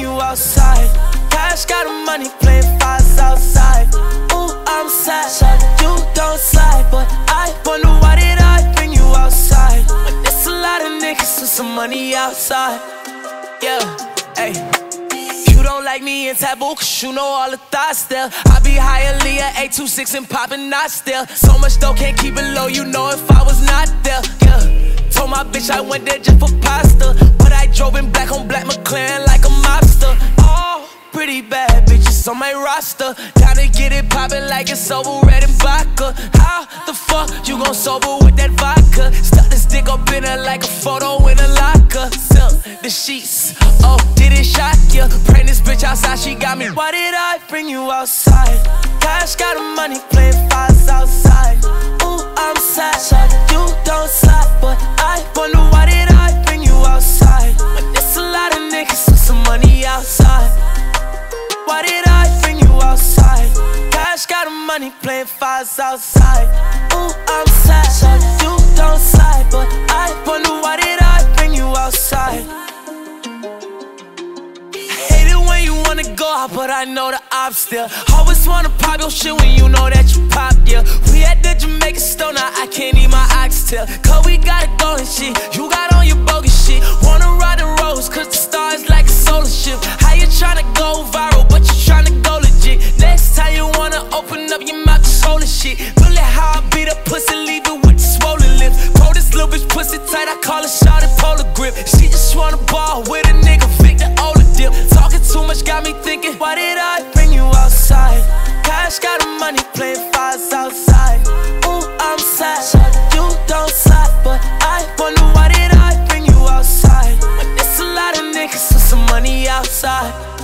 you outside. Cash got the money, playing fives outside. Ooh, I'm sad, you don't slide, but I wonder why did I bring you outside? When there's a lot of niggas with some money outside. Yeah, ayy. You don't like me in taboo, cause you know all the thoughts there. I be high Aaliyah, 826 and poppin' not still. So much dough, can't keep it low, you know if I was not there. Yeah, told my bitch I went there just for pasta, but I drove in black on black McLaren like a mobster. Oh, pretty bad bitches on my roster, down to get it poppin' like it's over, red and vodka. How the fuck you gon' sober with that vodka? Stuck this dick up in her like a photo in a locker. Silk the sheets, oh, did it shock ya? Bring this bitch outside, she got me. Why did I bring you outside? Cash got the money, playing fives outside. Ooh, I'm sad, you don't slide, but I wonder why did I bring you outside? When there's a lot of niggas with some money outside. Why did I bring you outside? Cash got the money, playing fives outside. Ooh, I'm sad, you don't slide, but I wonder why did I bring you outside? Hate it when you wanna go out, but I know the ops still. Always wanna pop your shit when you know that you popped, yeah. We at the Jamaican store, now I can't eat my oxtail, cause we got it going shit. You got on your bogus shit. Wanna ride the roads, cause the star is like a solar ship. How you tryna go viral, but you tryna go legit? Next time you wanna open up your mouth, just hold the shit. Look at how I beat up pussy, leave it with the swollen lips. Bro, this little bitch pussy tight, I call it shot at polar grip. She just wanna ball with a nigga, Victor Oladipo. Talking too much got me thinking, why did I bring you outside? Cash got the money, playing fives outside. Ooh, I'm sad, you don't slide, but I wonder why did I bring you outside? When there's a lot of niggas with some money outside.